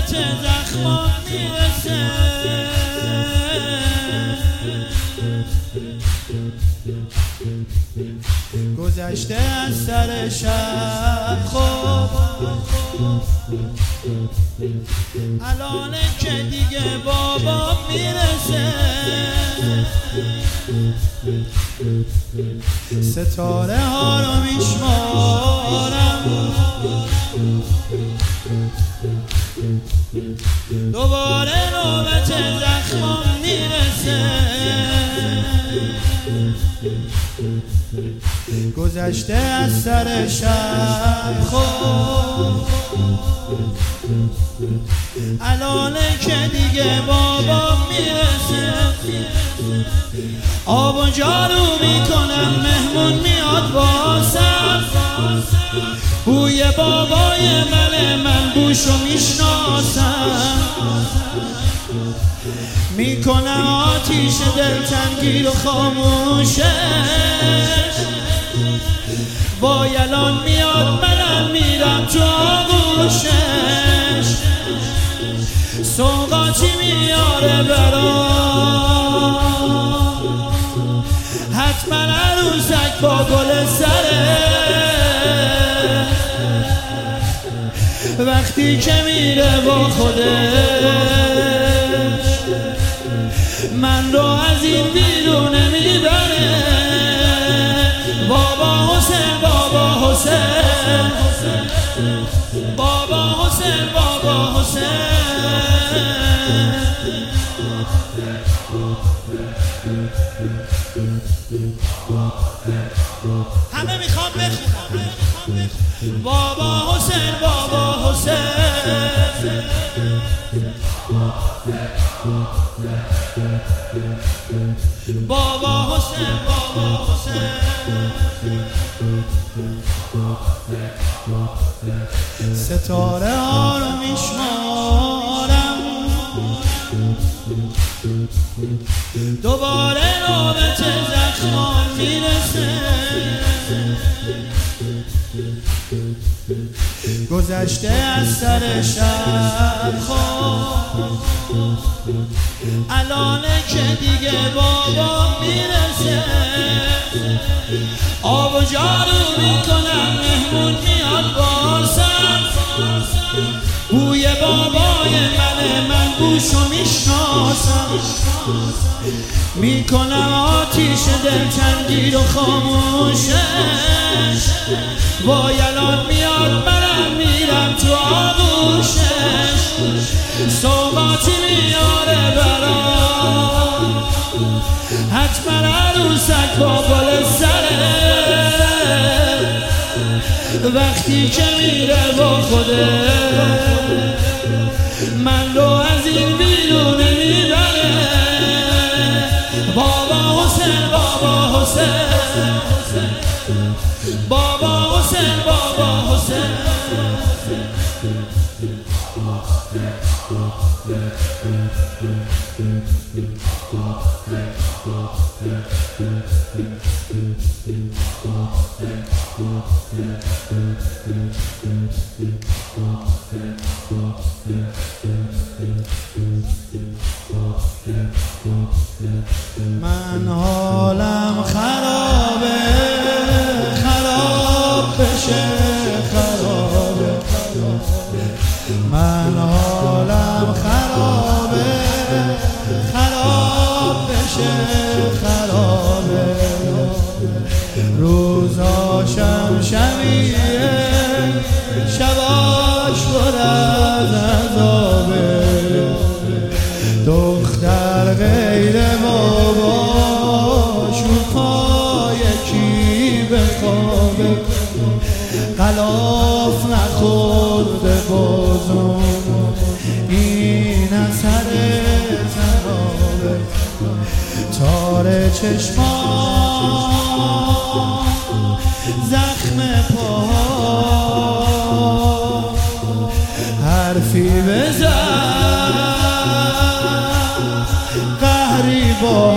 نوبت زخمان میرسه. گذشته از سر شب خوب، الانه که دیگه بابا میرسه. ستاره ها رو میشمارم، دوباره نوبت زخمان میرسه. گذشته از سر شب خوب، الانه که دیگه بابا میرسه. آب و جارو میکنم مهمون میاد واسم، بوی بابای من بوشو میشناسم. میکنم آتیش دلتنگی رو خاموشش، وای الان میاد منم میرم تو آغوشش. سوغاتی میاره برام، حتما عروسک با گل سره. وقتی که میره با خودش، من رو از این بیرونه میبره. بابا حسین بابا حسین، بابا حسین بابا حسین. همه میخوام بخونم بابا حسین بابا حسین. بابا حسین بابا حسین. ستاره ها رو میشمارم، دوباره نوبت زخمان میرسه. گذشته از سر شب خوب، الانه که دیگه بابا میرسه. آب و جارو میکنم مهمون میاد واسم، بوی بابای من بوشو میشناسم. میکنم آتیش دلتنگی رو خاموشش، وای الان میاد منم میرم تو آغوشش. سوغاتی میاره برام، حتما عروسک با گل سره. وقتی که میره با خودش، من رو از این بیرونه میبره. بابا حسین بابا حسین، بابا حسین بابا حسین. من حالم خرابه، خراب بشه خرابه. من حالم خرابه، خراب بشه خرابه. روزاشم شبیه، شباش پر از عذابه. دختر غیر باباش رو پای کی بخوابه. غلاف نخورده بازم، این اثر تنابه. تار چشمان، زخم پا، حرفی بزن قهری با.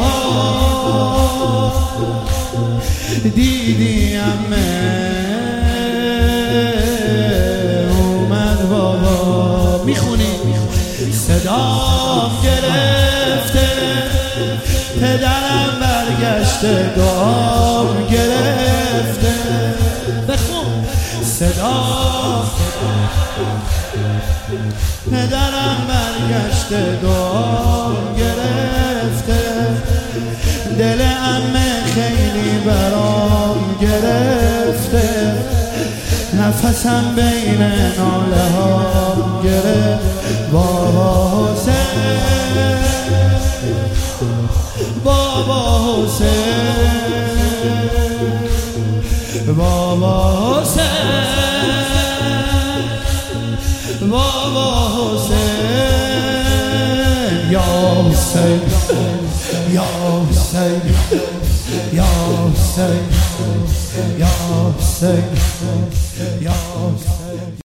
دیدی امه اومد بابا. میخونی پدرم برگشته دعام گرفته بخون صدا پدرم برگشته دعام گرفته دل عمه خیلی برام گرفته نفسم بین ناله ها گرفت بابا حسین بابا حسین بابا حسین بابا حسین یا حسین یا حسین یا حسین یا حسین